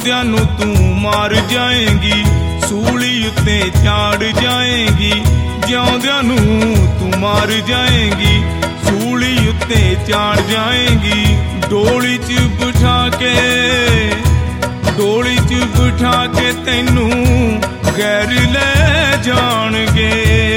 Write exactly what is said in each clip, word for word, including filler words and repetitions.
ਜਿਉਂਦਿਆਂ ਨੂੰ ਤੂੰ ਮਾਰ ਜਾਏਂਗੀ, ਸੂਲੀ ਉੱਤੇ ਚਾੜ ਜਾਏਂਗੀ। ਜਿਉਂਦਿਆਂ ਨੂੰ ਤੂੰ ਮਾਰ ਜਾਏਂਗੀ, ਸੂਲੀ ਉੱਤੇ ਚਾੜ ਜਾਏਂਗੀ। ਡੋਲੀ 'ਚ ਬਿਠਾ ਕੇ ਡੋਲੀ 'ਚ ਬਿਠਾ ਕੇ ਤੈਨੂੰ ਗੈਰ ਲੈ ਜਾਣਗੇ।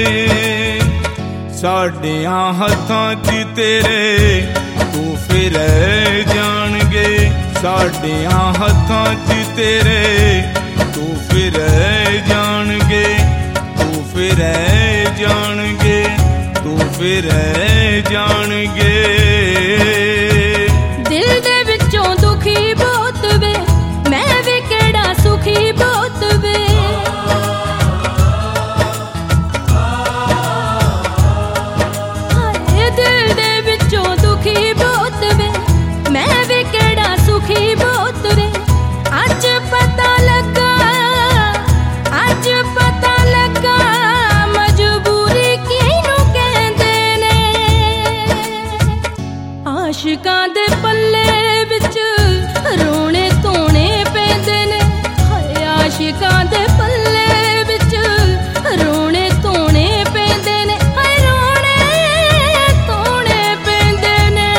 ਸਾਡਿਆਂ ਹੱਥਾਂ 'ਚ ਤੇਰੇ ਤੋਹਫੇ ਰਹਿ ਜਾਣਗੇ, ਸਾਡਿਆਂ ਹੱਥਾਂ 'ਚ ਤੇਰੇ ਤੋਹਫੇ ਰਹਿ ਜਾਣਗੇ, ਤੋਹਫੇ ਰਹਿ ਜਾਣਗੇ, ਤੋਹਫੇ ਰਹਿ ਜਾਣਗੇ। ਦਿਲ ਦੇ ਵਿੱਚੋਂ ਦੁਖੀ ਬਹੁਤ ਵੇ, ਮੈਂ ਵੀ ਕਿਹੜਾ ਸੁਖੀ ਬਹੁਤ ਵੇ। ਹਾਏ ਦਿਲ ਦੇ ਵਿੱਚੋਂ ਦੁਖੀ ਬਹੁਤ ਵੇ, ਮੈਂ ਵੀ ਕਿਹੜਾ ਸੁਖੀ ਬਹੁਤ ਵੇ। ਅੱਜ ਪਤਾ ਲੱਗਾ, ਅੱਜ ਪਤਾ ਲੱਗਾ ਮਜਬੂਰੀ ਕਿਹਨੂੰ ਕਹਿੰਦੇ ਨੇ। ਆਸ਼ਿਕਾਂ ਦੇ ਪੱਲੇ ਵਿੱਚ ਰੋਣੇ ਧੋਣੇ ਪੈਂਦੇ ਨੇ। ਹਾਏ ਆਸ਼ਿਕਾਂ ਦੇ ਪੱਲੇ ਵਿੱਚ ਰੋਣੇ ਧੋਣੇ ਪੈਂਦੇ ਨੇ। ਹਾਏ ਰੋਣੇ ਧੋਣੇ ਪੈਂਦੇ ਨੇ।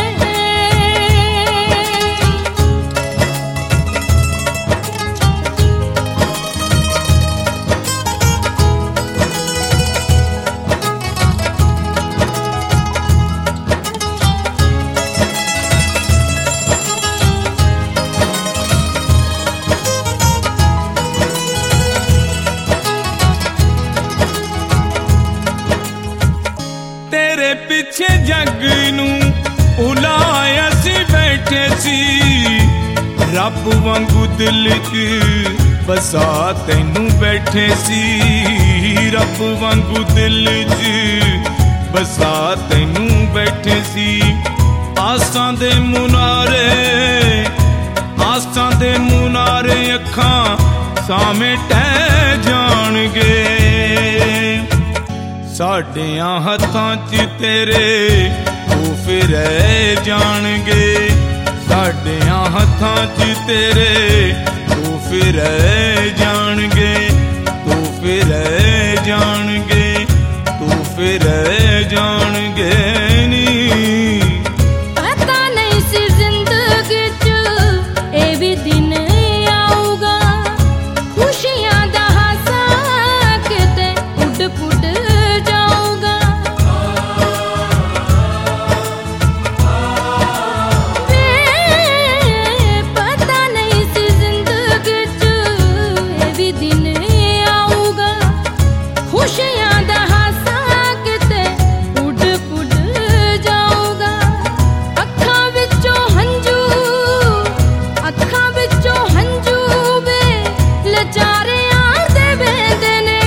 ਤੇਰੇ ਪਿੱਛੇ ਜੱਗ ਨੂੰ ਉਲਾਇਆ ਸੀ ਬੈਠੇ ਸੀ, ਰੱਬ ਵਾਂਗੂ ਦਿਲ 'ਚ ਬਸਾ ਤੈਨੂੰ ਬੈਠੇ ਸੀ। ਰੱਬ ਵਾਂਗੂ ਦਿਲ 'ਚ ਬਸਾ ਤੈਨੂੰ ਬੈਠੇ ਸੀ। ਆਸਾਂ ਦੇ ਮੁਨਾਰੇ, ਆਸਾਂ ਦੇ ਮੁਨਾਰੇ ਅੱਖਾਂ ਸਾਹਮਣੇ ਟਹਿ ਜਾਣਗੇ। ਸਾਡਿਆਂ ਹੱਥਾਂ 'ਚ ਤੇਰੇ ਤੋਹਫੇ ਰਹਿ ਜਾਣਗੇ, ਸਾਡਿਆਂ ਹੱਥਾਂ 'ਚ ਤੇਰੇ ਤੋਹਫੇ ਰਹਿ ਜਾਣਗੇ, ਤੋਹਫੇ ਰਹਿ ਜਾਣਗੇ, ਤੋਹਫੇ ਰਹਿ ਜਾਣਗੇ ਨੀ। ਪਤਾ ਨਹੀਂ ਸੀ ਜ਼ਿੰਦਗੀ 'ਚ ਇਹ ਵੀ ਦਿਨ ਆਊਗਾ, ਖੁਸ਼ੀਆਂ ਦਾ ਹਾਸਾ ਕਿਤੇ ਉੱਡ ਪੁੱਡ ਜਾਊਗਾ। ਵੇ ਪਤਾ ਨਹੀਂ ਸੀ ਜ਼ਿੰਦਗੀ 'ਚ ਇਹ ਵੀ ਦਿਨ ਆਊਗਾ, ਖੁਸ਼ੀਆਂ ਦਾ ਹਾਸਾ ਕਿਤੇ ਉੱਡ ਪੁੱਡ ਜਾਊਗਾ। ਅੱਖਾਂ ਵਿੱਚੋਂ ਹੰਝੂ, ਅੱਖਾਂ ਵਿੱਚੋਂ ਹੰਝੂ ਵੇ ਲਚਾਰਿਆਂ ਦੇ ਵਹਿੰਦੇ ਨੇ।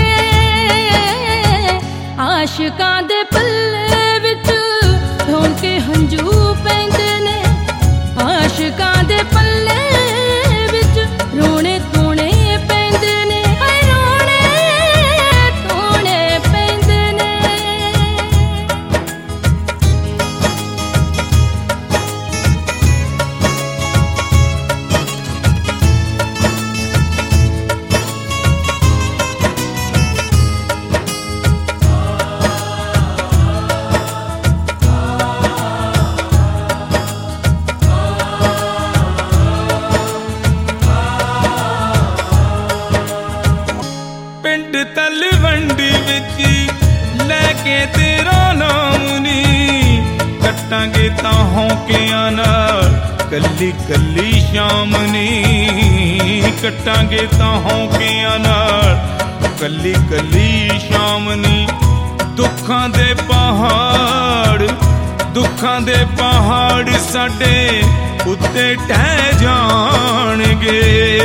ਆਸ਼ਿਕਾਂ ਦੇ ਪੱਲੇ ਵਿੱਚ ਰੋਣ ਕੇ ਹੰਝੂ ਪੈਂਦੇ ਨੇ। ਆਸ਼ਿਕਾਂ ਦੇ ਪੱਲੇ ਵਿੱਚ ਰੋਣੇ ਧੋਣੇ ਪੈਂਦੇ ਨੇ। ਹਾਏ ਰੋਣੇ ਧੋਣੇ ਪੈਂਦੇ ਨੇ। ਪਿੰਡ ਤਲਵੰਡੀ ਵਿੱਚ ਲੈ ਕੇ ਤੇਰਾ ਨਾਮ ਨੀ, ਕੱਟਾਂਗੇ ਤਾਂ ਹੌਂਕਿਆਂ ਨਾਲ ਕੱਲੀ ਕੱਲੀ ਸ਼ਾਮ ਨੀ। ਕੱਟਾਂਗੇ ਤਾਂ ਹੌਂਕਿਆਂ ਨਾਲ ਕੱਲੀ ਕੱਲੀ ਸ਼ਾਮ ਨੀ। ਦੁੱਖਾਂ ਦੇ ਪਹਾੜ, ਦੁੱਖਾਂ ਦੇ ਪਹਾੜ ਸਾਡੇ ਉੱਤੇ ਟਹਿ ਜਾਣਗੇ।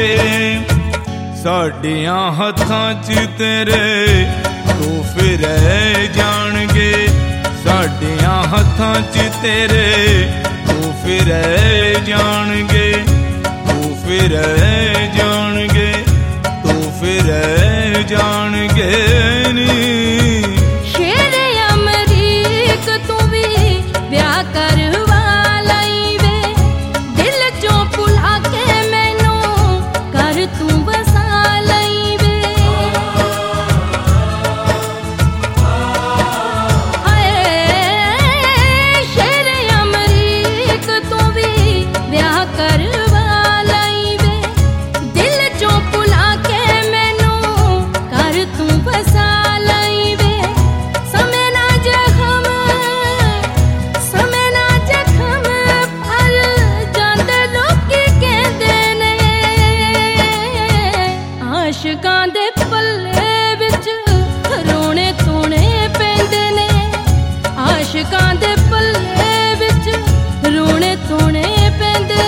ਸਾਡਿਆਂ ਹੱਥਾਂ 'ਚ ਤੇਰੇ ਤੋਹਫੇ ਰਹਿ ਜਾਣਗੇ, ਸਾਡਿਆਂ ਹੱਥਾਂ 'ਚ ਤੇਰੇ ਤੋਹਫੇ ਰਹਿ ਜਾਣਗੇ, ਤੋਹਫੇ ਰਹਿ ਜਾਣਗੇ, ਤੋਹਫੇ ਰਹਿ ਜਾਣਗੇ ਨੀ। ਸ਼ੇਰੇ ਅਮਰੀਕ ਤੂੰ ਵੀ ਵਿਆਹ ਕਰਵਾ ਲਈ ਵੇ, ਦਿਲ 'ਚੋਂ ਭੁਲਾ ਕੇ ਮੈਨੂੰ ਕਰ ਆਸ਼ਿਕਾਂ ਦੇ ਪੱਲੇ ਵਿੱਚ ਰੋਣੇ ਧੋਣੇ ਪੈਂਦੇ ਨੇ, ਆਸ਼ਿਕਾਂ ਦੇ ਪੱਲੇ ਵਿੱਚ ਰੋਣੇ ਧੋਣੇ ਪੈਂਦੇ